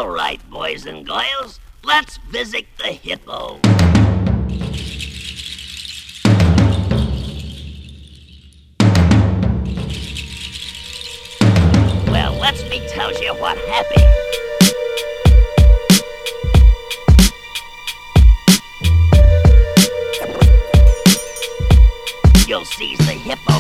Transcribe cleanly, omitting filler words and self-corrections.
All right, boys and girls, let's visit the hippo. Well, let me tell you what happened. You'll see the hippo